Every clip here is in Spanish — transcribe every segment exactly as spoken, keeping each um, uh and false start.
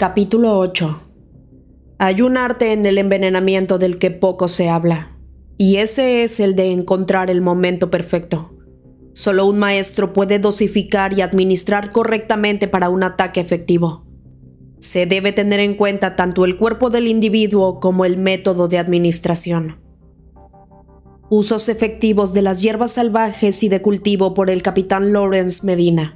Capítulo ocho. Hay un arte en el envenenamiento del que poco se habla, y ese es el de encontrar el momento perfecto. Solo un maestro puede dosificar y administrar correctamente para un ataque efectivo. Se debe tener en cuenta tanto el cuerpo del individuo como el método de administración. Usos efectivos de las hierbas salvajes y de cultivo por el capitán Lawrence Medina.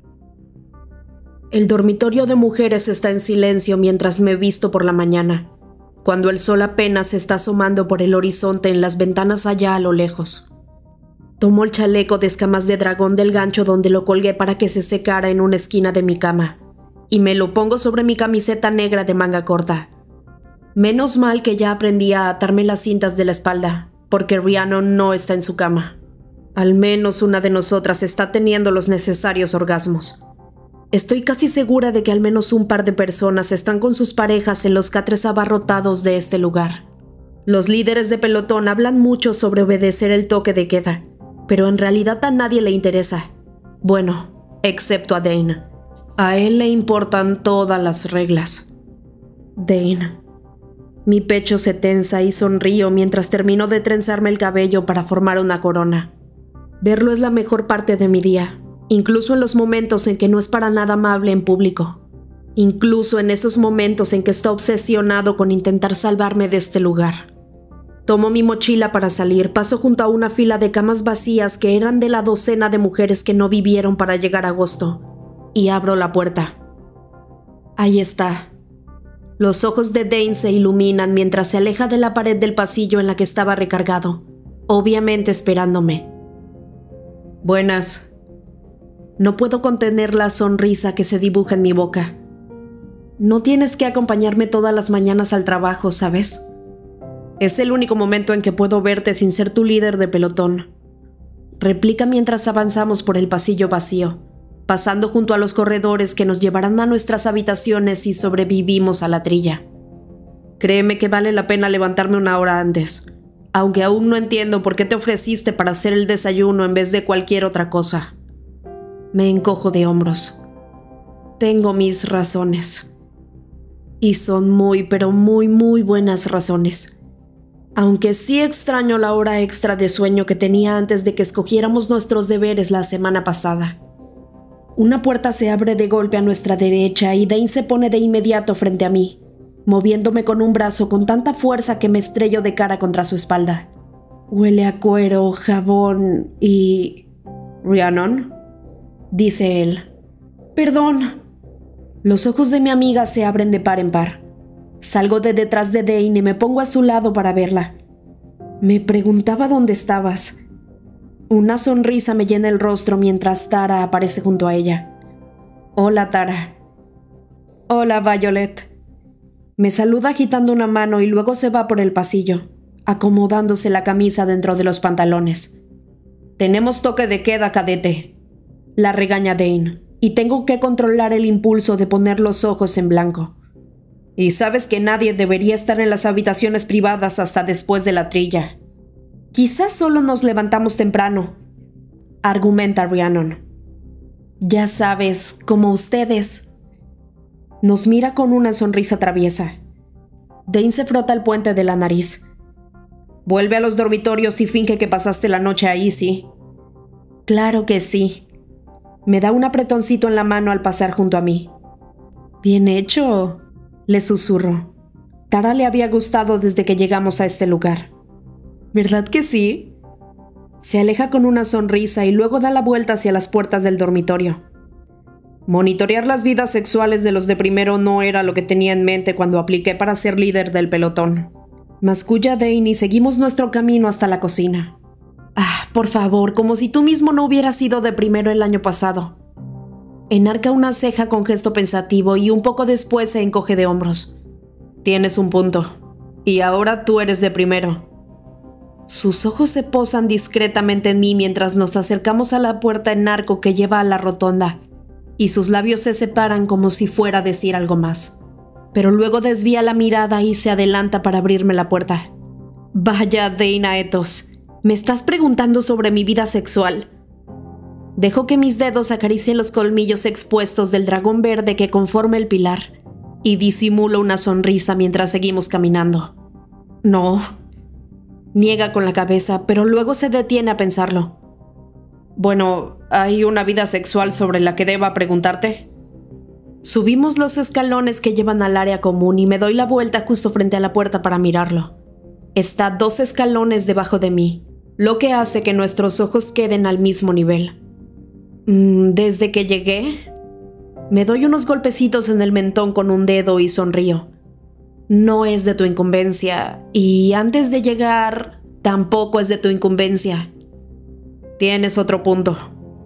El dormitorio de mujeres está en silencio mientras me visto por la mañana, cuando el sol apenas se está asomando por el horizonte en las ventanas allá a lo lejos. Tomo el chaleco de escamas de dragón del gancho donde lo colgué para que se secara en una esquina de mi cama, y me lo pongo sobre mi camiseta negra de manga corta. Menos mal que ya aprendí a atarme las cintas de la espalda, porque Rhiannon no está en su cama. Al menos una de nosotras está teniendo los necesarios orgasmos. Estoy casi segura de que al menos un par de personas están con sus parejas en los catres abarrotados de este lugar. Los líderes de pelotón hablan mucho sobre obedecer el toque de queda, pero en realidad a nadie le interesa. Bueno, excepto a Dane. A él le importan todas las reglas. Dane. Mi pecho se tensa y sonrío mientras termino de trenzarme el cabello para formar una corona. Verlo es la mejor parte de mi día. Incluso en los momentos en que no es para nada amable en público. Incluso en esos momentos en que está obsesionado con intentar salvarme de este lugar. Tomo mi mochila para salir, paso junto a una fila de camas vacías que eran de la docena de mujeres que no vivieron para llegar a agosto, y abro la puerta. Ahí está. Los ojos de Dane se iluminan mientras se aleja de la pared del pasillo en la que estaba recargado, obviamente esperándome. Buenas. No puedo contener la sonrisa que se dibuja en mi boca. No tienes que acompañarme todas las mañanas al trabajo, ¿sabes? Es el único momento en que puedo verte sin ser tu líder de pelotón. Replica mientras avanzamos por el pasillo vacío, pasando junto a los corredores que nos llevarán a nuestras habitaciones si sobrevivimos a la trilla. Créeme que vale la pena levantarme una hora antes, aunque aún no entiendo por qué te ofreciste para hacer el desayuno en vez de cualquier otra cosa. Me encojo de hombros. Tengo mis razones. Y son muy, pero muy, muy buenas razones. Aunque sí extraño la hora extra de sueño que tenía antes de que escogiéramos nuestros deberes la semana pasada. Una puerta se abre de golpe a nuestra derecha y Dane se pone de inmediato frente a mí, moviéndome con un brazo con tanta fuerza que me estrello de cara contra su espalda. Huele a cuero, jabón y... ¿Rhiannon?, dice él. Perdón. Los ojos de mi amiga se abren de par en par. Salgo de detrás de Dane y me pongo a su lado para verla. Me preguntaba dónde estabas. Una sonrisa me llena el rostro mientras Tara aparece junto a ella. Hola, Tara. Hola, Violet. Me saluda agitando una mano y luego se va por el pasillo, acomodándose la camisa dentro de los pantalones. Tenemos toque de queda, cadete. La regaña Dane, y tengo que controlar el impulso de poner los ojos en blanco. Y sabes que nadie debería estar en las habitaciones privadas hasta después de la trilla. Quizás solo nos levantamos temprano, argumenta Rhiannon. Ya sabes, como ustedes. Nos mira con una sonrisa traviesa. Dane se frota el puente de la nariz. Vuelve a los dormitorios y finge que pasaste la noche ahí, ¿sí? Claro que sí. Me da un apretoncito en la mano al pasar junto a mí. Bien hecho, le susurro. Tara le había gustado desde que llegamos a este lugar. ¿Verdad que sí? Se aleja con una sonrisa y luego da la vuelta hacia las puertas del dormitorio. Monitorear las vidas sexuales de los de primero no era lo que tenía en mente cuando apliqué para ser líder del pelotón. Masculla Dane y seguimos nuestro camino hasta la cocina. Ah, por favor, como si tú mismo no hubieras sido de primero el año pasado. Enarca una ceja con gesto pensativo y un poco después se encoge de hombros. Tienes un punto. Y ahora tú eres de primero. Sus ojos se posan discretamente en mí mientras nos acercamos a la puerta en arco que lleva a la rotonda, y sus labios se separan como si fuera a decir algo más. Pero luego desvía la mirada y se adelanta para abrirme la puerta. Vaya, Dane Aetos. ¿Me estás preguntando sobre mi vida sexual? Dejo que mis dedos acaricien los colmillos expuestos del dragón verde que conforma el pilar, y disimulo una sonrisa mientras seguimos caminando. No. Niega con la cabeza, pero luego se detiene a pensarlo. Bueno, ¿hay una vida sexual sobre la que deba preguntarte? Subimos los escalones que llevan al área común y me doy la vuelta justo frente a la puerta para mirarlo. Está dos escalones debajo de mí, lo que hace que nuestros ojos queden al mismo nivel. ¿Desde que llegué? Me doy unos golpecitos en el mentón con un dedo y sonrío. No es de tu incumbencia, y antes de llegar, tampoco es de tu incumbencia. Tienes otro punto.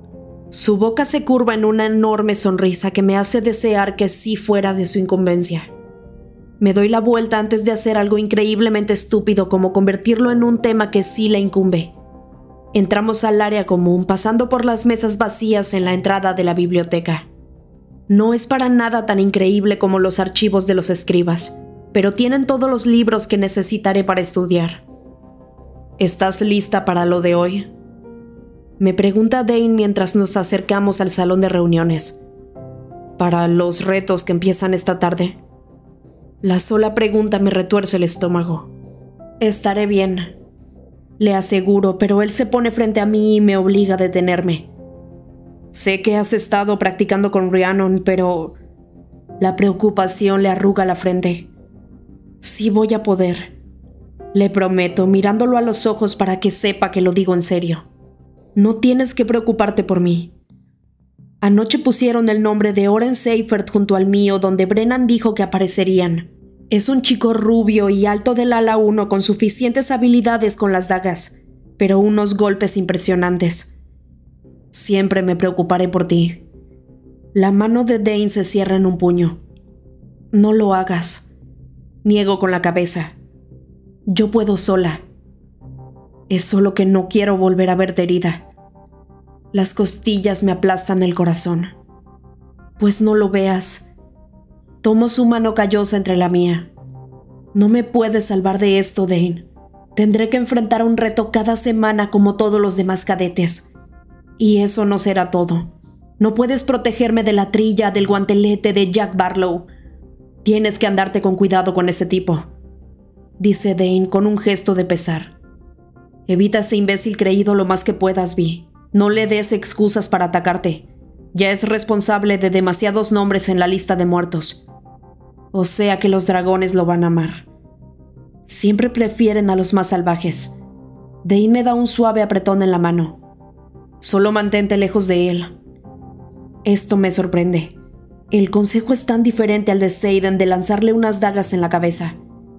Su boca se curva en una enorme sonrisa que me hace desear que sí fuera de su incumbencia. Me doy la vuelta antes de hacer algo increíblemente estúpido como convertirlo en un tema que sí le incumbe. Entramos al área común, pasando por las mesas vacías en la entrada de la biblioteca. No es para nada tan increíble como los archivos de los escribas, pero tienen todos los libros que necesitaré para estudiar. ¿Estás lista para lo de hoy?, me pregunta Dane mientras nos acercamos al salón de reuniones. ¿Para los retos que empiezan esta tarde? La sola pregunta me retuerce el estómago. Estaré bien, le aseguro, pero él se pone frente a mí y me obliga a detenerme. Sé que has estado practicando con Rhiannon, pero la preocupación le arruga la frente. Sí voy a poder, le prometo, mirándolo a los ojos para que sepa que lo digo en serio. No tienes que preocuparte por mí. Anoche pusieron el nombre de Oren Seifert junto al mío, donde Brennan dijo que aparecerían. Es un chico rubio y alto del ala uno con suficientes habilidades con las dagas, pero unos golpes impresionantes. Siempre me preocuparé por ti. La mano de Dane se cierra en un puño. No lo hagas. Niego con la cabeza. Yo puedo sola. Es solo que no quiero volver a verte herida. Las costillas me aplastan el corazón. Pues no lo veas. Tomo su mano callosa entre la mía. No me puedes salvar de esto, Dane. Tendré que enfrentar un reto cada semana como todos los demás cadetes. Y eso no será todo. No puedes protegerme de la trilla, del guantelete de Jack Barlow. Tienes que andarte con cuidado con ese tipo, dice Dane con un gesto de pesar. Evita ese imbécil creído lo más que puedas, Vi. No le des excusas para atacarte. Ya es responsable de demasiados nombres en la lista de muertos. O sea que los dragones lo van a amar. Siempre prefieren a los más salvajes. Dane me da un suave apretón en la mano. Solo mantente lejos de él. Esto me sorprende. El consejo es tan diferente al de Xaden de lanzarle unas dagas en la cabeza.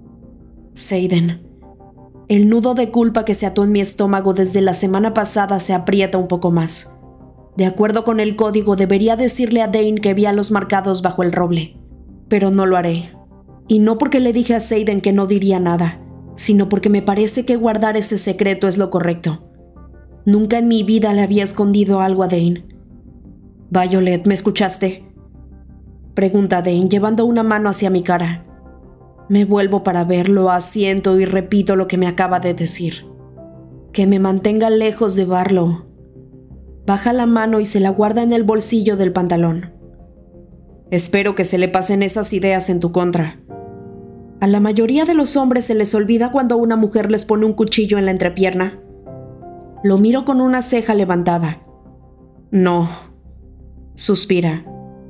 Xaden. El nudo de culpa que se ató en mi estómago desde la semana pasada se aprieta un poco más. De acuerdo con el código, debería decirle a Dane que vi a los marcados bajo el roble. Pero no lo haré. Y no porque le dije a Xaden que no diría nada, sino porque me parece que guardar ese secreto es lo correcto. Nunca en mi vida le había escondido algo a Dane. Violet, ¿me escuchaste?, pregunta Dane, llevando una mano hacia mi cara. Me vuelvo para verlo, asiento y repito lo que me acaba de decir. Que me mantenga lejos de Barlow. Baja la mano y se la guarda en el bolsillo del pantalón. Espero que se le pasen esas ideas en tu contra. A la mayoría de los hombres se les olvida cuando una mujer les pone un cuchillo en la entrepierna. Lo miro con una ceja levantada. No, suspira.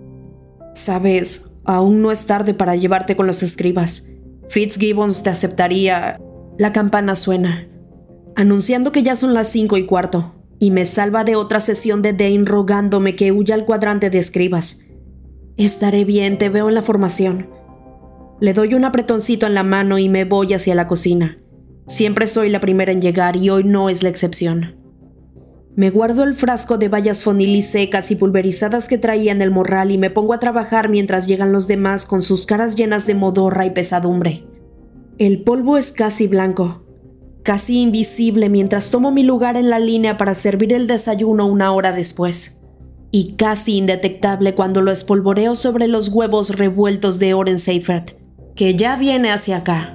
Sabes, aún no es tarde para llevarte con los escribas. Fitzgibbons te aceptaría. La campana suena, anunciando que ya son las cinco y cuarto, y me salva de otra sesión de Dane rogándome que huya al cuadrante de escribas. Estaré bien, te veo en la formación. Le doy un apretoncito en la mano y me voy hacia la cocina. Siempre soy la primera en llegar y hoy no es la excepción. Me guardo el frasco de bayas fonili secas y pulverizadas que traía en el morral y me pongo a trabajar mientras llegan los demás con sus caras llenas de modorra y pesadumbre. El polvo es casi blanco, casi invisible mientras tomo mi lugar en la línea para servir el desayuno una hora después, y casi indetectable cuando lo espolvoreo sobre los huevos revueltos de Oren Seifert, que ya viene hacia acá.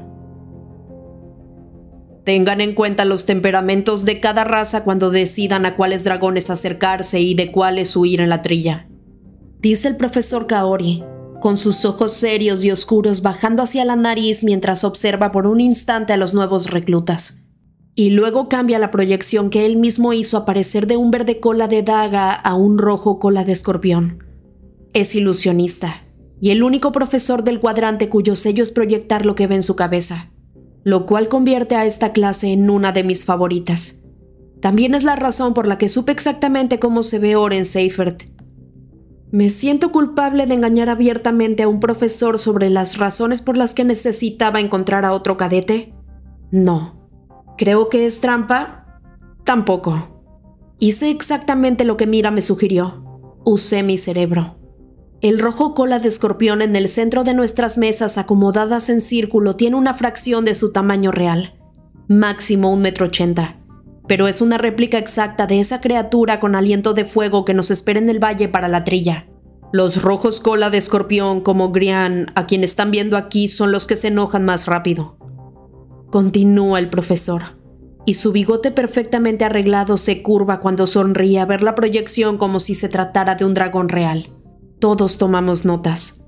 Tengan en cuenta los temperamentos de cada raza cuando decidan a cuáles dragones acercarse y de cuáles huir en la trilla, dice el profesor Kaori, con sus ojos serios y oscuros bajando hacia la nariz mientras observa por un instante a los nuevos reclutas. Y luego cambia la proyección que él mismo hizo aparecer de un verde cola de daga a un rojo cola de escorpión. Es ilusionista, y el único profesor del cuadrante cuyo sello es proyectar lo que ve en su cabeza, lo cual convierte a esta clase en una de mis favoritas. También es la razón por la que supe exactamente cómo se ve Oren Seifert. ¿Me siento culpable de engañar abiertamente a un profesor sobre las razones por las que necesitaba encontrar a otro cadete? No. ¿Creo que es trampa? Tampoco. Hice exactamente lo que Mira me sugirió. Usé mi cerebro. El rojo cola de escorpión en el centro de nuestras mesas acomodadas en círculo tiene una fracción de su tamaño real, máximo un metro ochenta, pero es una réplica exacta de esa criatura con aliento de fuego que nos espera en el valle para la trilla. Los rojos cola de escorpión como Grian, a quien están viendo aquí, son los que se enojan más rápido. Continúa el profesor, y su bigote perfectamente arreglado se curva cuando sonríe a ver la proyección como si se tratara de un dragón real. Todos tomamos notas.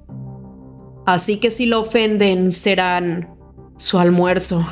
Así que si lo ofenden, serán su almuerzo.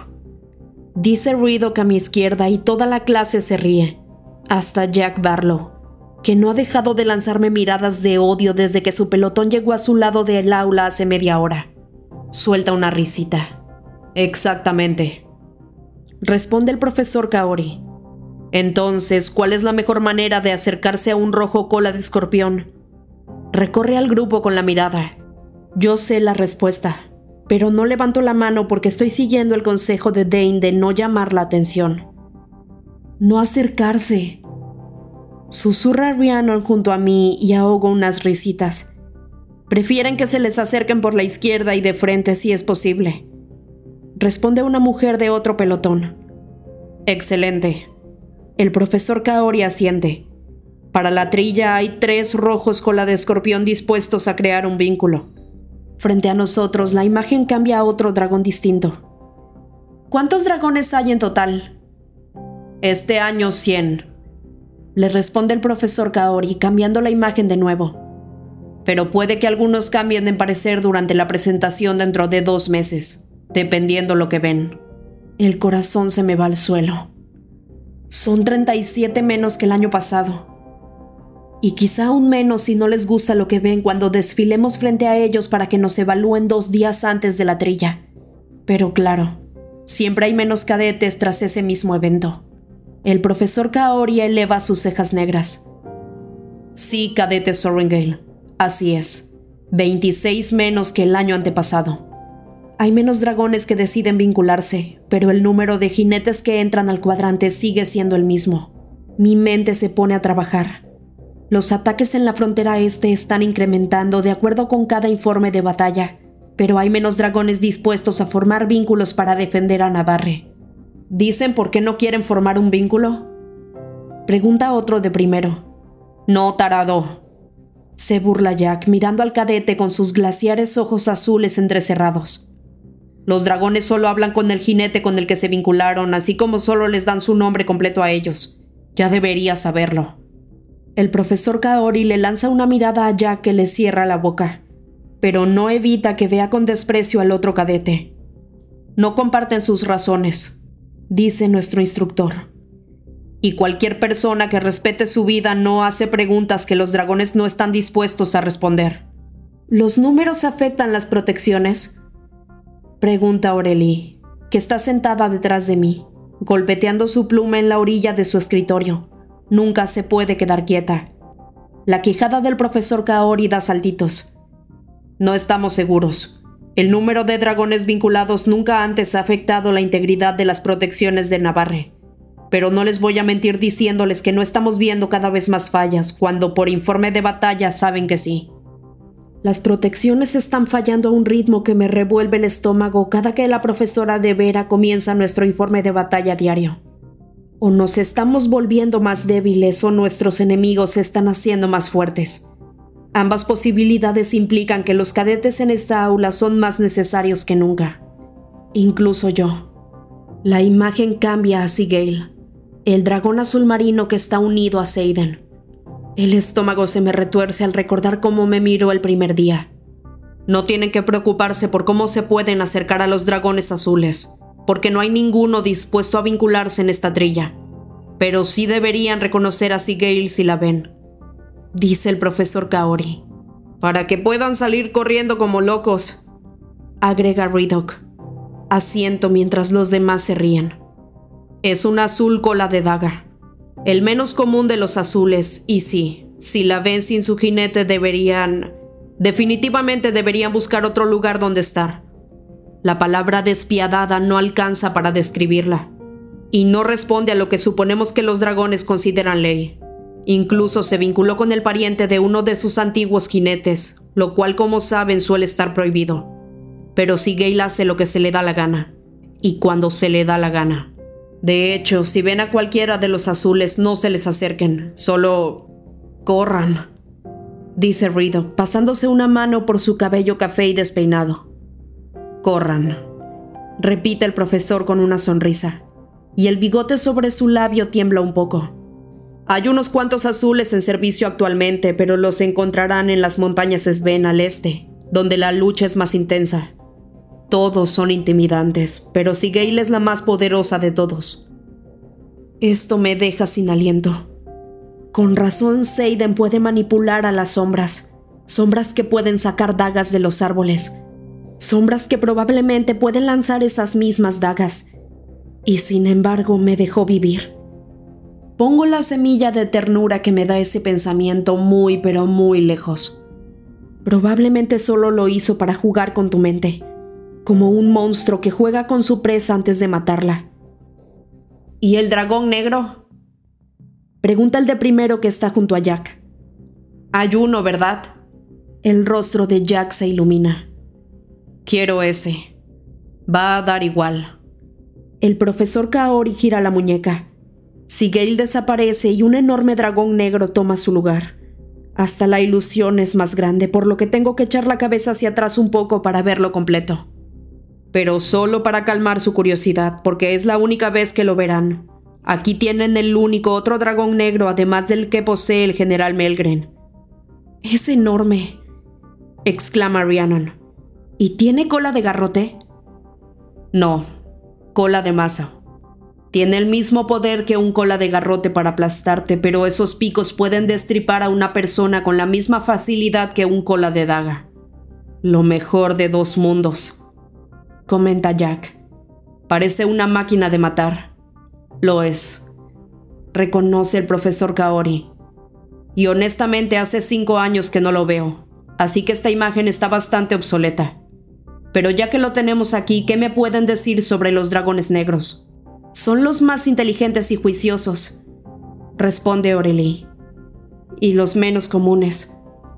Dice Ruidock a mi izquierda y toda la clase se ríe, hasta Jack Barlow, que no ha dejado de lanzarme miradas de odio desde que su pelotón llegó a su lado del aula hace media hora. Suelta una risita. Exactamente, responde el profesor Kaori. Entonces, ¿cuál es la mejor manera de acercarse a un rojo cola de escorpión? Recorre al grupo con la mirada. Yo sé la respuesta, pero no levanto la mano porque estoy siguiendo el consejo de Dane de no llamar la atención. No acercarse. Susurra Rhiannon junto a mí y ahogo unas risitas. Prefieren que se les acerquen por la izquierda y de frente si es posible. Responde una mujer de otro pelotón. Excelente. El profesor Kaori asiente. Para la trilla hay tres rojos cola de escorpión dispuestos a crear un vínculo. Frente a nosotros, la imagen cambia a otro dragón distinto. ¿Cuántos dragones hay en total? Este año cien. Le responde el profesor Kaori, cambiando la imagen de nuevo. Pero puede que algunos cambien de parecer durante la presentación dentro de dos meses, dependiendo lo que ven. El corazón se me va al suelo. Son treinta y siete menos que el año pasado. Y quizá aún menos si no les gusta lo que ven cuando desfilemos frente a ellos para que nos evalúen dos días antes de la trilla. Pero claro, siempre hay menos cadetes tras ese mismo evento. El profesor Kaori eleva sus cejas negras. Sí, cadete Sorrengail, así es. veintiséis menos que el año antepasado. Hay menos dragones que deciden vincularse, pero el número de jinetes que entran al cuadrante sigue siendo el mismo. Mi mente se pone a trabajar. Los ataques en la frontera este están incrementando de acuerdo con cada informe de batalla, pero hay menos dragones dispuestos a formar vínculos para defender a Navarre. ¿Dicen por qué no quieren formar un vínculo? Pregunta otro de primero. No, tarado. Se burla Jack, mirando al cadete con sus glaciares ojos azules entrecerrados. Los dragones solo hablan con el jinete con el que se vincularon, así como solo les dan su nombre completo a ellos. Ya debería saberlo. El profesor Kaori le lanza una mirada a Jack que le cierra la boca, pero no evita que vea con desprecio al otro cadete. No comparten sus razones, dice nuestro instructor. Y cualquier persona que respete su vida no hace preguntas que los dragones no están dispuestos a responder. ¿Los números afectan las protecciones? Pregunta Aurelie, que está sentada detrás de mí, golpeteando su pluma en la orilla de su escritorio. Nunca se puede quedar quieta. La quijada del profesor Kaori da saltitos. No estamos seguros. El número de dragones vinculados nunca antes ha afectado la integridad de las protecciones de Navarre. Pero no les voy a mentir diciéndoles que no estamos viendo cada vez más fallas, cuando por informe de batalla saben que sí. Las protecciones están fallando a un ritmo que me revuelve el estómago cada que la profesora de Vera comienza nuestro informe de batalla diario. O nos estamos volviendo más débiles o nuestros enemigos se están haciendo más fuertes. Ambas posibilidades implican que los cadetes en esta aula son más necesarios que nunca. Incluso yo. La imagen cambia a Sigale, el dragón azul marino que está unido a Seiden. El estómago se me retuerce al recordar cómo me miró el primer día. No tienen que preocuparse por cómo se pueden acercar a los dragones azules, porque no hay ninguno dispuesto a vincularse en esta trilla. Pero sí deberían reconocer a Sigale si la ven, dice el profesor Kaori. Para que puedan salir corriendo como locos, agrega Riddock. Asiento mientras los demás se ríen. Es una azul cola de daga, el menos común de los azules, y sí, si la ven sin su jinete deberían... Definitivamente deberían buscar otro lugar donde estar. La palabra despiadada no alcanza para describirla, y no responde a lo que suponemos que los dragones consideran ley. Incluso se vinculó con el pariente de uno de sus antiguos jinetes, lo cual, como saben, suele estar prohibido. Pero Sigale hace lo que se le da la gana, y cuando se le da la gana. De hecho, si ven a cualquiera de los azules, no se les acerquen, solo corran, dice Riddock, pasándose una mano por su cabello café y despeinado. Corran, repite el profesor con una sonrisa, y el bigote sobre su labio tiembla un poco. Hay unos cuantos azules en servicio actualmente, pero los encontrarán en las montañas Sven al este, donde la lucha es más intensa. Todos son intimidantes, pero Sigale es la más poderosa de todos. Esto me deja sin aliento. Con razón Seiden puede manipular a las sombras, sombras que pueden sacar dagas de los árboles, sombras que probablemente pueden lanzar esas mismas dagas, y sin embargo me dejó vivir. Pongo la semilla de ternura que me da ese pensamiento muy pero muy lejos. Probablemente solo lo hizo para jugar con tu mente, como un monstruo que juega con su presa antes de matarla. ¿Y el dragón negro?, pregunta el de primero que está junto a Jack. Hay uno, ¿verdad? El rostro de Jack se ilumina. Quiero ese. Va a dar igual. El profesor Kaori gira la muñeca. Sigale desaparece y un enorme dragón negro toma su lugar. Hasta la ilusión es más grande, por lo que tengo que echar la cabeza hacia atrás un poco para verlo completo. Pero solo para calmar su curiosidad, porque es la única vez que lo verán. Aquí tienen el único otro dragón negro, además del que posee el general Melgren. «Es enorme», exclama Rhiannon. «¿Y tiene cola de garrote?» «No, cola de masa. Tiene el mismo poder que un cola de garrote para aplastarte, pero esos picos pueden destripar a una persona con la misma facilidad que un cola de daga. Lo mejor de dos mundos», comenta Jack. «Parece una máquina de matar». «Lo es», reconoce el profesor Kaori. «Y honestamente hace cinco años que no lo veo, así que esta imagen está bastante obsoleta. Pero ya que lo tenemos aquí, ¿qué me pueden decir sobre los dragones negros?» «Son los más inteligentes y juiciosos», responde Aurelie. «Y los menos comunes»,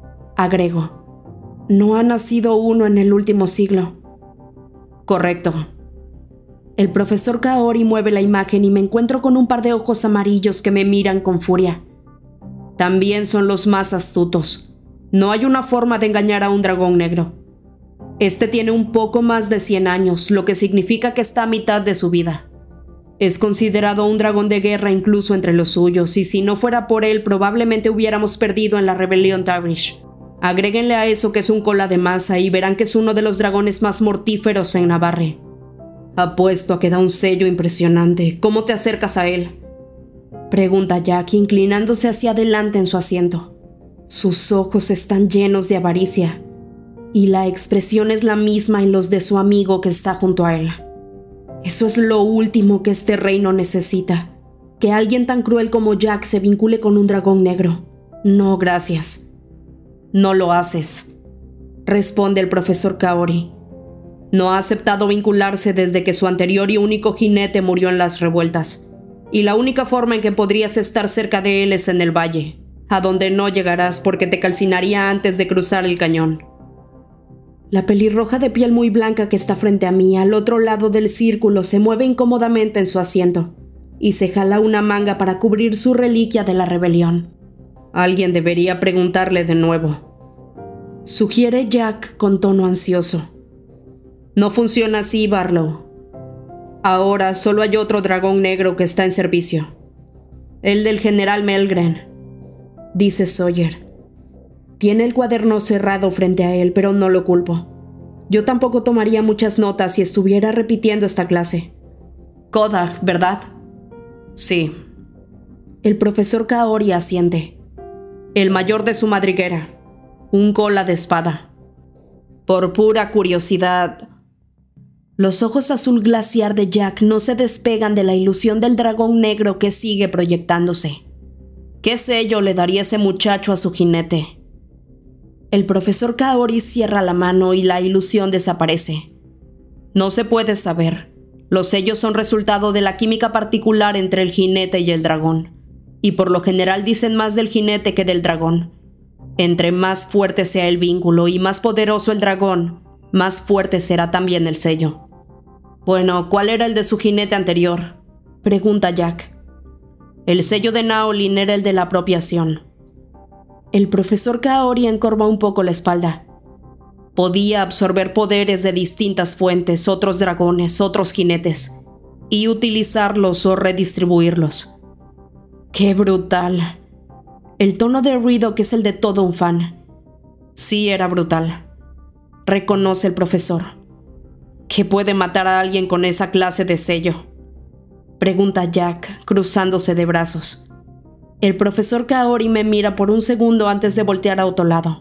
agrego. «No ha nacido uno en el último siglo». «Correcto». El profesor Kaori mueve la imagen y me encuentro con un par de ojos amarillos que me miran con furia. También son los más astutos. No hay una forma de engañar a un dragón negro. Este tiene un poco más de cien años, lo que significa que está a mitad de su vida. Es considerado un dragón de guerra incluso entre los suyos, y si no fuera por él probablemente hubiéramos perdido en la rebelión Tarish. Agréguenle a eso que es un cola de masa y verán que es uno de los dragones más mortíferos en Navarre. Apuesto a que da un sello impresionante. ¿Cómo te acercas a él?, pregunta Jack, inclinándose hacia adelante en su asiento. Sus ojos están llenos de avaricia, y la expresión es la misma en los de su amigo que está junto a él. Eso es lo último que este reino necesita, que alguien tan cruel como Jack se vincule con un dragón negro. No, gracias. No lo haces, responde el profesor Kaori. No ha aceptado vincularse desde que su anterior y único jinete murió en las revueltas, y la única forma en que podrías estar cerca de él es en el valle, a donde no llegarás porque te calcinaría antes de cruzar el cañón. La pelirroja de piel muy blanca que está frente a mí, al otro lado del círculo, se mueve incómodamente en su asiento, y se jala una manga para cubrir su reliquia de la rebelión. Alguien debería preguntarle de nuevo, sugiere Jack con tono ansioso. No funciona así, Barlow. Ahora solo hay otro dragón negro que está en servicio. El del general Melgren, dice Sawyer. Tiene el cuaderno cerrado frente a él, pero no lo culpo. Yo tampoco tomaría muchas notas si estuviera repitiendo esta clase. Kodak, ¿verdad? Sí. El profesor Kaori asiente. El mayor de su madriguera. Un cola de espada. Por pura curiosidad. Los ojos azul glaciar de Jack no se despegan de la ilusión del dragón negro que sigue proyectándose. ¿Qué sello le daría ese muchacho a su jinete? El profesor Kaori cierra la mano y la ilusión desaparece. No se puede saber. Los sellos son resultado de la química particular entre el jinete y el dragón, y por lo general dicen más del jinete que del dragón. Entre más fuerte sea el vínculo y más poderoso el dragón, más fuerte será también el sello. Bueno, ¿cuál era el de su jinete anterior?, pregunta Jack. El sello de Naolin era el de la apropiación. El profesor Kaori encorva un poco la espalda. Podía absorber poderes de distintas fuentes, otros dragones, otros jinetes, y utilizarlos o redistribuirlos. ¡Qué brutal! El tono de Redoc es el de todo un fan. Sí, era brutal. Reconoce el profesor. ¿Qué puede matar a alguien con esa clase de sello?, pregunta Jack, cruzándose de brazos. El profesor Kaori me mira por un segundo antes de voltear a otro lado.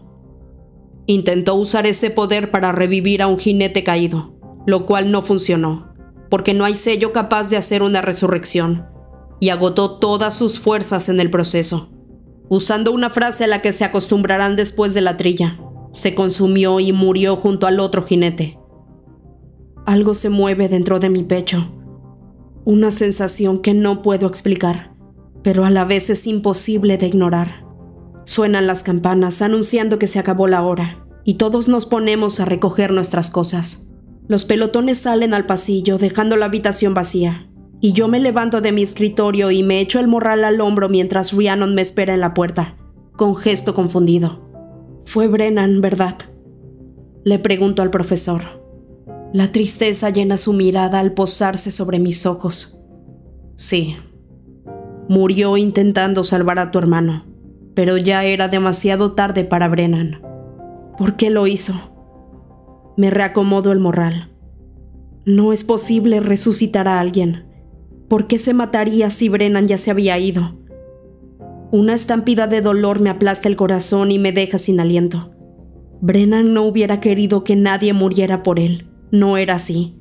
Intentó usar ese poder para revivir a un jinete caído, lo cual no funcionó, porque no hay sello capaz de hacer una resurrección, y agotó todas sus fuerzas en el proceso. Usando una frase a la que se acostumbrarán después de la trilla, se consumió y murió junto al otro jinete. Algo se mueve dentro de mi pecho. Una sensación que no puedo explicar, pero a la vez es imposible de ignorar. Suenan las campanas anunciando que se acabó la hora, y todos nos ponemos a recoger nuestras cosas. Los pelotones salen al pasillo, dejando la habitación vacía, y yo me levanto de mi escritorio y me echo el morral al hombro mientras Rhiannon me espera en la puerta, con gesto confundido. «Fue Brennan, ¿verdad?», le pregunto al profesor. La tristeza llena su mirada al posarse sobre mis ojos. Sí. Murió intentando salvar a tu hermano, pero ya era demasiado tarde para Brennan. ¿Por qué lo hizo? Me reacomodo el morral. No es posible resucitar a alguien. ¿Por qué se mataría si Brennan ya se había ido? Una estampida de dolor me aplasta el corazón y me deja sin aliento. Brennan no hubiera querido que nadie muriera por él. No era así.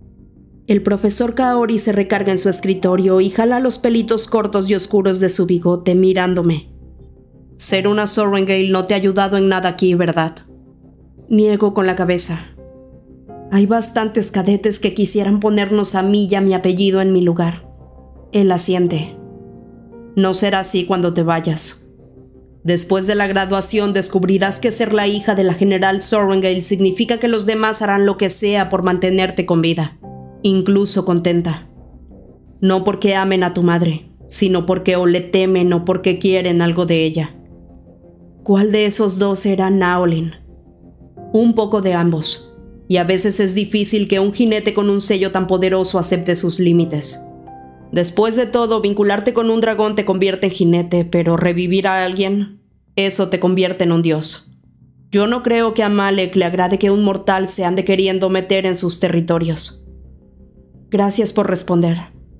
El profesor Kaori se recarga en su escritorio y jala los pelitos cortos y oscuros de su bigote mirándome. Ser una Sorrengail no te ha ayudado en nada aquí, ¿verdad? Niego con la cabeza. Hay bastantes cadetes que quisieran ponernos a mí y a mi apellido en mi lugar. Él asiente. No será así cuando te vayas. Después de la graduación descubrirás que ser la hija de la general Sorrengail significa que los demás harán lo que sea por mantenerte con vida, incluso contenta. No porque amen a tu madre, sino porque o le temen o porque quieren algo de ella. ¿Cuál de esos dos era Naolin? Un poco de ambos, y a veces es difícil que un jinete con un sello tan poderoso acepte sus límites. Después de todo, vincularte con un dragón te convierte en jinete, pero revivir a alguien, eso te convierte en un dios. Yo no creo que a Malek le agrade que un mortal se ande queriendo meter en sus territorios. Gracias por responder.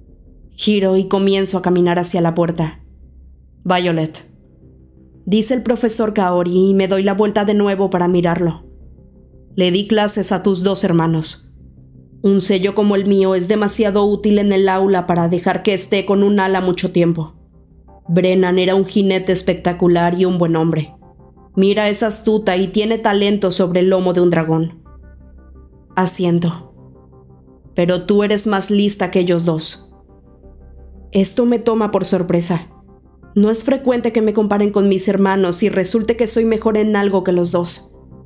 Giro y comienzo a caminar hacia la puerta. Violet, dice el profesor Kaori y me doy la vuelta de nuevo para mirarlo. Le di clases a tus dos hermanos. Un sello como el mío es demasiado útil en el aula para dejar que esté con un ala mucho tiempo. Brennan era un jinete espectacular y un buen hombre. Mira, es astuta y tiene talento sobre el lomo de un dragón. Asiento. Pero tú eres más lista que ellos dos. Esto me toma por sorpresa. No es frecuente que me comparen con mis hermanos y resulte que soy mejor en algo que los dos.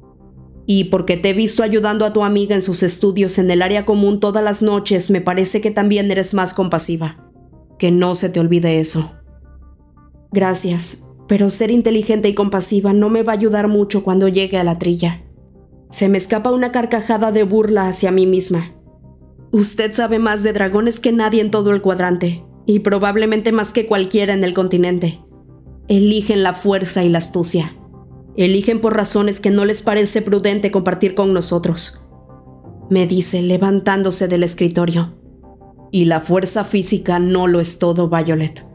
Y porque te he visto ayudando a tu amiga en sus estudios en el área común todas las noches, me parece que también eres más compasiva. Que no se te olvide eso. Gracias, pero ser inteligente y compasiva no me va a ayudar mucho cuando llegue a la trilla. Se me escapa una carcajada de burla hacia mí misma. Usted sabe más de dragones que nadie en todo el cuadrante, y probablemente más que cualquiera en el continente. Eligen la fuerza y la astucia. Eligen por razones que no les parece prudente compartir con nosotros, me dice, levantándose del escritorio. Y la fuerza física no lo es todo, Violet.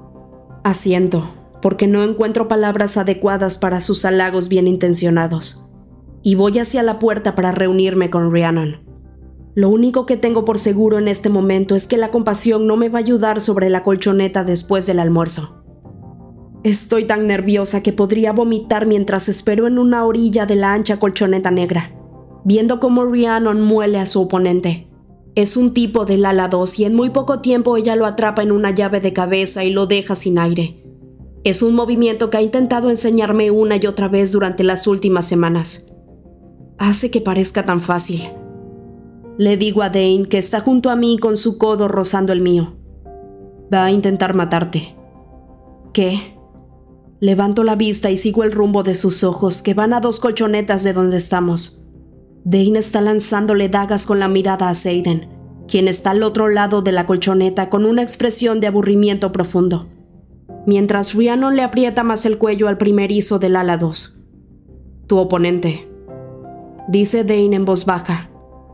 Asiento, porque no encuentro palabras adecuadas para sus halagos bien intencionados, y voy hacia la puerta para reunirme con Rhiannon. Lo único que tengo por seguro en este momento es que la compasión no me va a ayudar sobre la colchoneta después del almuerzo. Estoy tan nerviosa que podría vomitar mientras espero en una orilla de la ancha colchoneta negra, viendo cómo Rhiannon muele a su oponente. Es un tipo del ala dos y en muy poco tiempo ella lo atrapa en una llave de cabeza y lo deja sin aire. Es un movimiento que ha intentado enseñarme una y otra vez durante las últimas semanas. Hace que parezca tan fácil. Le digo a Dane, que está junto a mí con su codo rozando el mío. Va a intentar matarte. ¿Qué? Levanto la vista y sigo el rumbo de sus ojos, que van a dos colchonetas de donde estamos. Dane está lanzándole dagas con la mirada a Xaden, quien está al otro lado de la colchoneta con una expresión de aburrimiento profundo, mientras Rhiannon le aprieta más el cuello al primerizo del ala dos. Tu oponente, dice Dane en voz baja.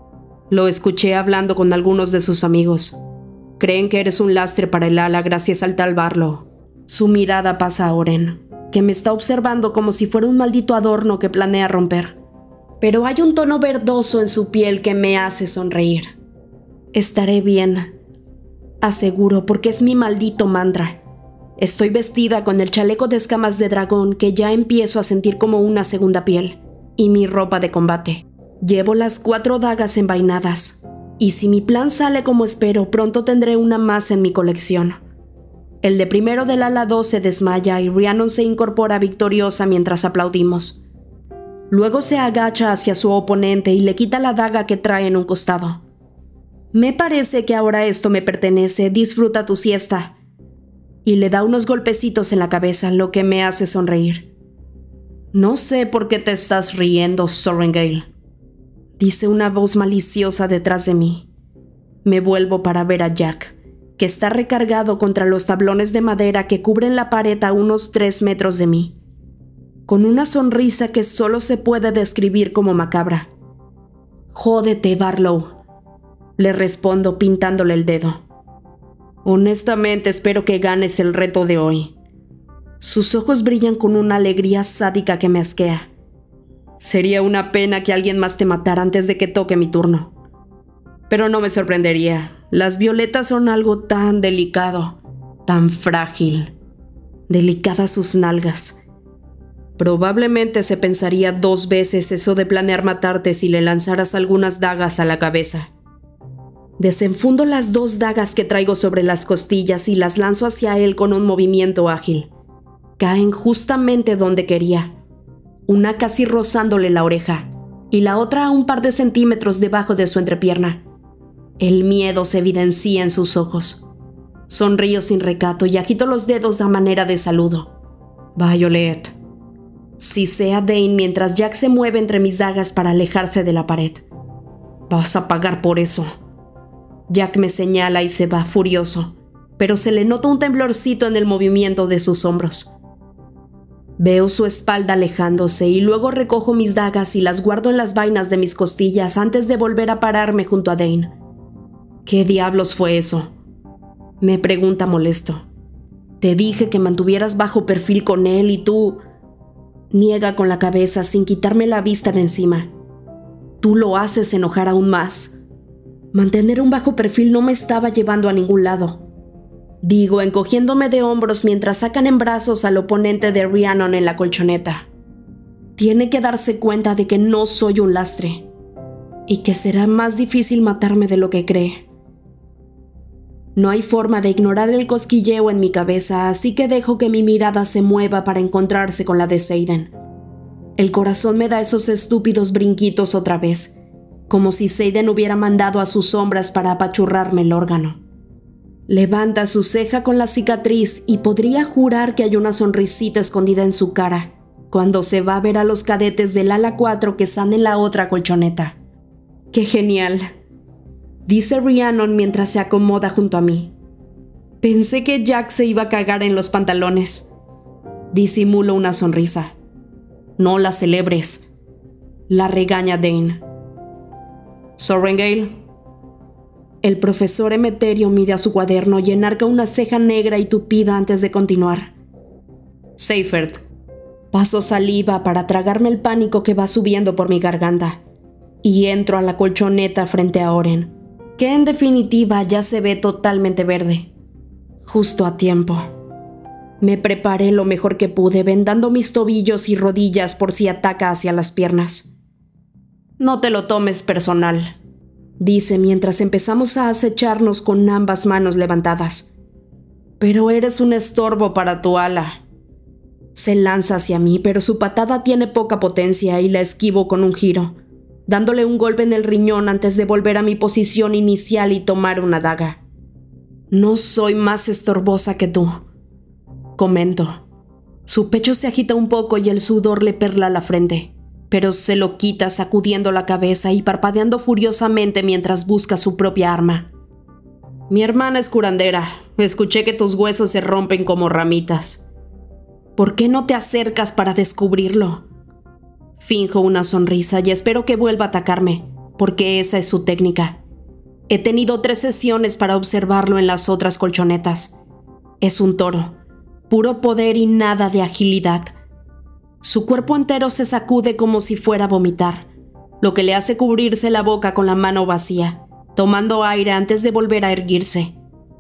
Lo escuché hablando con algunos de sus amigos. Creen que eres un lastre para el ala gracias al tal Barlow. Su mirada pasa a Oren, que me está observando como si fuera un maldito adorno que planea romper. Pero hay un tono verdoso en su piel que me hace sonreír. Estaré bien, aseguro, porque es mi maldito mantra. Estoy vestida con el chaleco de escamas de dragón que ya empiezo a sentir como una segunda piel, y mi ropa de combate. Llevo las cuatro dagas envainadas, y si mi plan sale como espero, pronto tendré una más en mi colección. El de primero del ala dos se desmaya y Rhiannon se incorpora victoriosa mientras aplaudimos. Luego se agacha hacia su oponente y le quita la daga que trae en un costado. Me parece que ahora esto me pertenece, disfruta tu siesta. Y le da unos golpecitos en la cabeza, lo que me hace sonreír. No sé por qué te estás riendo, Sorrengale, dice una voz maliciosa detrás de mí. Me vuelvo para ver a Jack, que está recargado contra los tablones de madera que cubren la pared a unos tres metros de mí, con una sonrisa que solo se puede describir como macabra. Jódete, Barlow, le respondo pintándole el dedo. Honestamente espero que ganes el reto de hoy. Sus ojos brillan con una alegría sádica que me asquea. Sería una pena que alguien más te matara antes de que toque mi turno. Pero no me sorprendería. Las violetas son algo tan delicado, tan frágil. Delicadas sus nalgas. Probablemente se pensaría dos veces eso de planear matarte si le lanzaras algunas dagas a la cabeza. Desenfundo las dos dagas que traigo sobre las costillas y las lanzo hacia él con un movimiento ágil. Caen justamente donde quería, una casi rozándole la oreja y la otra a un par de centímetros debajo de su entrepierna. El miedo se evidencia en sus ojos. Sonrío sin recato y agito los dedos a manera de saludo. Violet. Sisea Dane mientras Jack se mueve entre mis dagas para alejarse de la pared. Vas a pagar por eso. Jack me señala y se va furioso, pero se le nota un temblorcito en el movimiento de sus hombros. Veo su espalda alejándose y luego recojo mis dagas y las guardo en las vainas de mis costillas antes de volver a pararme junto a Dane. ¿Qué diablos fue eso?, me pregunta molesto. Te dije que mantuvieras bajo perfil con él y tú... Niega con la cabeza sin quitarme la vista de encima. Tú lo haces enojar aún más. Mantener un bajo perfil no me estaba llevando a ningún lado. Digo, encogiéndome de hombros mientras sacan en brazos al oponente de Rhiannon en la colchoneta. Tiene que darse cuenta de que no soy un lastre y que será más difícil matarme de lo que cree. No hay forma de ignorar el cosquilleo en mi cabeza, así que dejo que mi mirada se mueva para encontrarse con la de Xaden. El corazón me da esos estúpidos brinquitos otra vez, como si Xaden hubiera mandado a sus sombras para apachurrarme el órgano. Levanta su ceja con la cicatriz y podría jurar que hay una sonrisita escondida en su cara cuando se va a ver a los cadetes del ala cuatro que están en la otra colchoneta. ¡Qué genial!, dice Rhiannon mientras se acomoda junto a mí. Pensé que Jack se iba a cagar en los pantalones. Disimulo una sonrisa. No la celebres, la regaña Dane. Sorrengale. El profesor Emeterio mira su cuaderno y enarca una ceja negra y tupida antes de continuar. Seifert. Paso saliva para tragarme el pánico que va subiendo por mi garganta y entro a la colchoneta frente a Oren, que en definitiva ya se ve totalmente verde. Justo a tiempo. Me preparé lo mejor que pude, vendando mis tobillos y rodillas por si ataca hacia las piernas. No te lo tomes personal, dice mientras empezamos a acecharnos con ambas manos levantadas. Pero eres un estorbo para tu ala. Se lanza hacia mí, pero su patada tiene poca potencia y la esquivo con un giro, dándole un golpe en el riñón antes de volver a mi posición inicial y tomar una daga. No soy más estorbosa que tú, comento. Su pecho se agita un poco y el sudor le perla la frente, pero se lo quita sacudiendo la cabeza y parpadeando furiosamente mientras busca su propia arma. Mi hermana es curandera. Escuché que tus huesos se rompen como ramitas. ¿Por qué no te acercas para descubrirlo? Finjo una sonrisa y espero que vuelva a atacarme, porque esa es su técnica. He tenido tres sesiones para observarlo en las otras colchonetas. Es un toro, puro poder y nada de agilidad. Su cuerpo entero se sacude como si fuera a vomitar, lo que le hace cubrirse la boca con la mano vacía, tomando aire antes de volver a erguirse.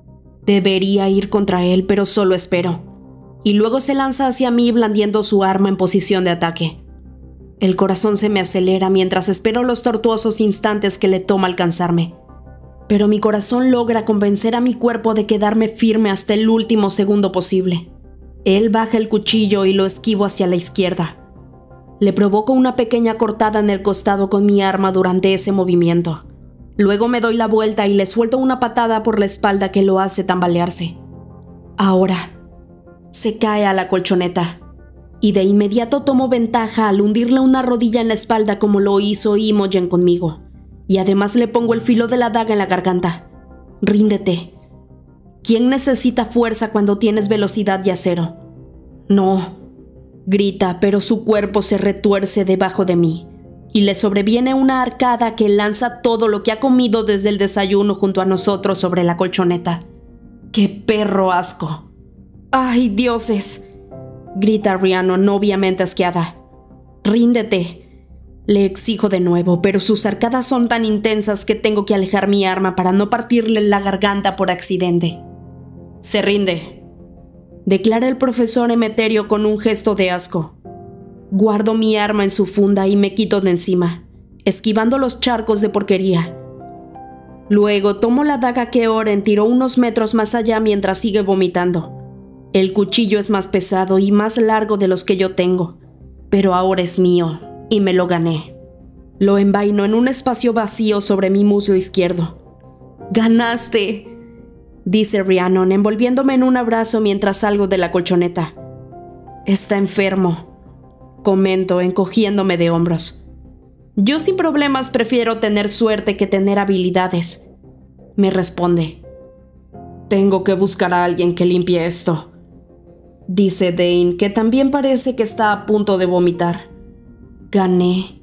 Debería ir contra él, pero solo espero. Y luego se lanza hacia mí blandiendo su arma en posición de ataque. El corazón se me acelera mientras espero los tortuosos instantes que le toma alcanzarme. Pero mi corazón logra convencer a mi cuerpo de quedarme firme hasta el último segundo posible. Él baja el cuchillo y lo esquivo hacia la izquierda. Le provoco una pequeña cortada en el costado con mi arma durante ese movimiento. Luego me doy la vuelta y le suelto una patada por la espalda que lo hace tambalearse. Ahora se cae a la colchoneta, y de inmediato tomo ventaja al hundirle una rodilla en la espalda como lo hizo Imogen conmigo, y además le pongo el filo de la daga en la garganta. Ríndete. ¿Quién necesita fuerza cuando tienes velocidad y acero? No, grita, pero su cuerpo se retuerce debajo de mí, y le sobreviene una arcada que lanza todo lo que ha comido desde el desayuno junto a nosotros sobre la colchoneta. ¡Qué perro asco! ¡Ay, dioses!, grita Rhiannon, obviamente asqueada. Ríndete, le exijo de nuevo, pero sus arcadas son tan intensas que tengo que alejar mi arma para no partirle la garganta por accidente. Se rinde, declara el profesor Emeterio con un gesto de asco. Guardo mi arma en su funda y me quito de encima, esquivando los charcos de porquería. Luego tomo la daga que Oren tiró unos metros más allá mientras sigue vomitando. El cuchillo es más pesado y más largo de los que yo tengo, pero ahora es mío y me lo gané. Lo envaino en un espacio vacío sobre mi muslo izquierdo. ¡Ganaste!, dice Rhiannon, envolviéndome en un abrazo mientras salgo de la colchoneta. Está enfermo, comento, encogiéndome de hombros. Yo sin problemas prefiero tener suerte que tener habilidades, me responde. Tengo que buscar a alguien que limpie esto, dice Dane, que también parece que está a punto de vomitar. Gané.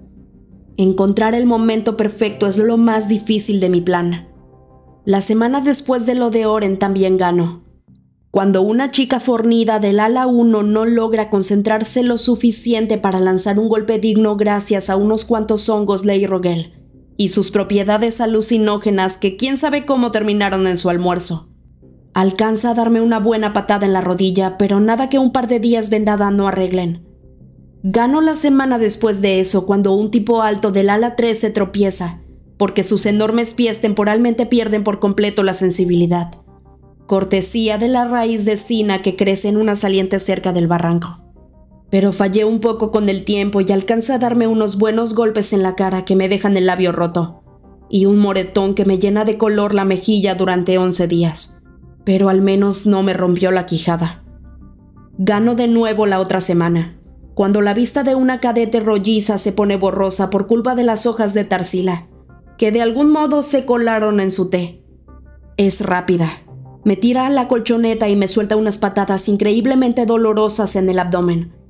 Encontrar el momento perfecto es lo más difícil de mi plan. La semana después de lo de Oren también gano. Cuando una chica fornida del ala uno no logra concentrarse lo suficiente para lanzar un golpe digno gracias a unos cuantos hongos Leirogel y sus propiedades alucinógenas que quién sabe cómo terminaron en su almuerzo. Alcanza a darme una buena patada en la rodilla, pero nada que un par de días vendada no arreglen. Gano la semana después de eso cuando un tipo alto del ala tres se tropieza, porque sus enormes pies temporalmente pierden por completo la sensibilidad. Cortesía de la raíz de cina que crece en una saliente cerca del barranco. Pero fallé un poco con el tiempo y alcanza a darme unos buenos golpes en la cara que me dejan el labio roto, y un moretón que me llena de color la mejilla durante once días. Pero al menos no me rompió la quijada. Gano de nuevo la otra semana, cuando la vista de una cadete rolliza se pone borrosa por culpa de las hojas de tarsila, que de algún modo se colaron en su té. Es rápida, me tira a la colchoneta y me suelta unas patadas increíblemente dolorosas en el abdomen.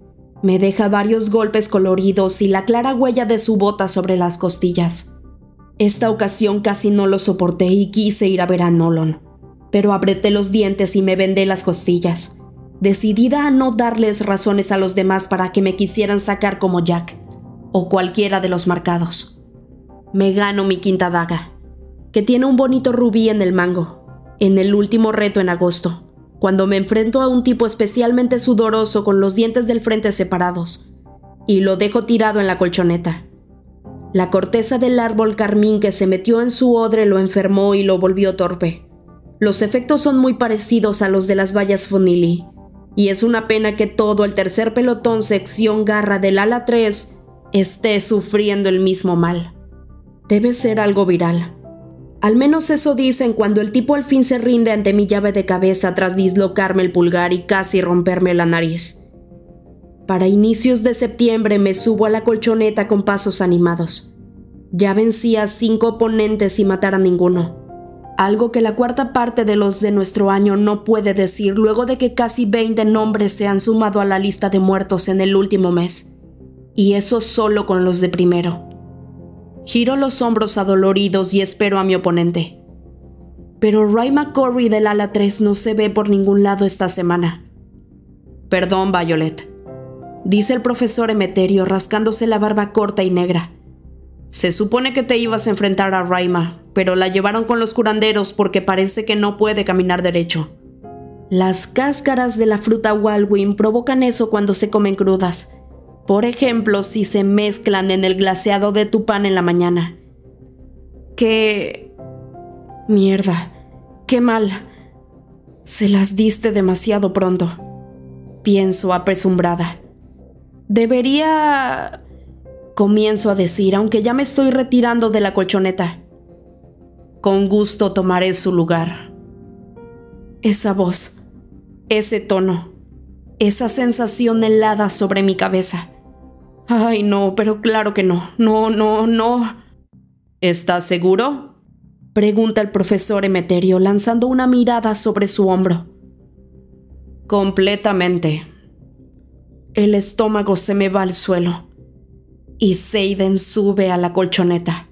Me deja varios golpes coloridos y la clara huella de su bota sobre las costillas. Esta ocasión casi no lo soporté y quise ir a ver a Nolan, pero apreté los dientes y me vendé las costillas, decidida a no darles razones a los demás para que me quisieran sacar como Jack, o cualquiera de los marcados. Me gano mi quinta daga, que tiene un bonito rubí en el mango, en el último reto en agosto, cuando me enfrento a un tipo especialmente sudoroso con los dientes del frente separados, y lo dejo tirado en la colchoneta. La corteza del árbol carmín que se metió en su odre lo enfermó y lo volvió torpe. Los efectos son muy parecidos a los de las bayas Funili, y es una pena que todo el tercer pelotón sección garra del ala tres esté sufriendo el mismo mal. Debe ser algo viral. Al menos eso dicen cuando el tipo al fin se rinde ante mi llave de cabeza tras dislocarme el pulgar y casi romperme la nariz. Para inicios de septiembre me subo a la colchoneta con pasos animados. Ya vencí a cinco oponentes sin matar a ninguno. Algo que la cuarta parte de los de nuestro año no puede decir luego de que casi veinte nombres se han sumado a la lista de muertos en el último mes. Y eso solo con los de primero. Giro los hombros adoloridos y espero a mi oponente. Pero Ray McCorry del ala tres no se ve por ningún lado esta semana. Perdón, Violet, dice el profesor Emeterio rascándose la barba corta y negra. Se supone que te ibas a enfrentar a Raima, pero la llevaron con los curanderos porque parece que no puede caminar derecho. Las cáscaras de la fruta Walwyn provocan eso cuando se comen crudas. Por ejemplo, si se mezclan en el glaseado de tu pan en la mañana. ¡Qué... mierda! ¡Qué mal! Se las diste demasiado pronto, pienso apresurada. Debería... comienzo a decir, aunque ya me estoy retirando de la colchoneta. Con gusto tomaré su lugar. Esa voz, ese tono, esa sensación helada sobre mi cabeza. Ay, no, pero claro que no, no, no, no. ¿Estás seguro?, pregunta el profesor Emeterio lanzando una mirada sobre su hombro. Completamente. El estómago se me va al suelo y Seiden sube a la colchoneta.